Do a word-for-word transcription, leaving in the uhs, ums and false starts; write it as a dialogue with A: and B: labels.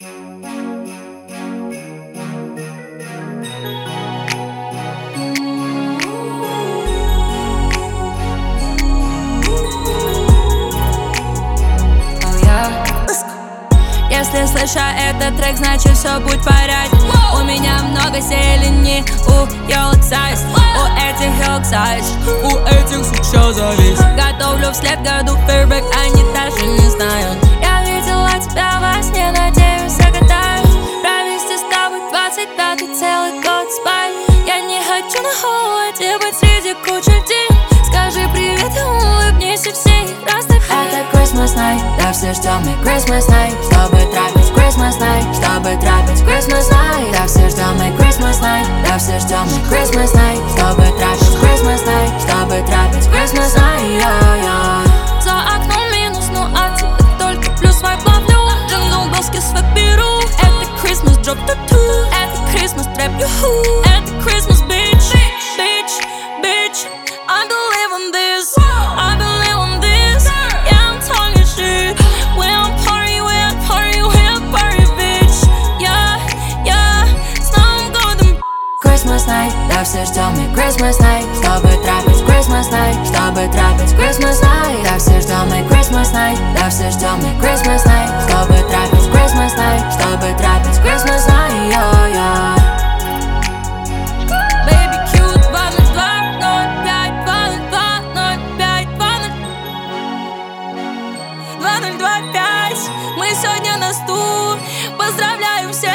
A: Если слыша этот трек, значит все будет в порядке. У меня много зелени, у Young Size, у этих Young Size, у этих сук все завис. Готовлю вслед году фейербэк, они даже не знают. Я видела тебя во сне, надеюсь, загадаю провести с тобой двадцать пятый целый год спать. Я не хочу на холоде быть среди кучи людей. Скажи привет и улыбнись, и все их растопи. Это Christmas night, да все ждем и Christmas night. Чтобы трапить Christmas night, чтобы трапить Christmas night. Да все ждем и Christmas night, да все ждем и Christmas night. Чтобы трапить Christmas night, чтобы трапить Christmas night, yeah, yeah. За окном минус, ну а тебе только плюс свой ловлю. Джингл доски свой беру. Это Christmas drop tattoo. Это Christmas trap, юху. Это Christmas bitch, bitch, bitch. I believe in this, I believe in this. Yeah, I'm talking shit. We don't party, we don't party, we don't party, bitch. Yeah, yeah, снова годом. Christmas night, да все ждем и Christmas night. Чтобы трапить Christmas night, чтобы трапить Christmas night. Да все ждем и Christmas night, да все ждем и Christmas night. Чтобы трапить Christmas night, чтобы трапить Christmas night, yeah, yeah. Мы сегодня на стул, поздравляем всех.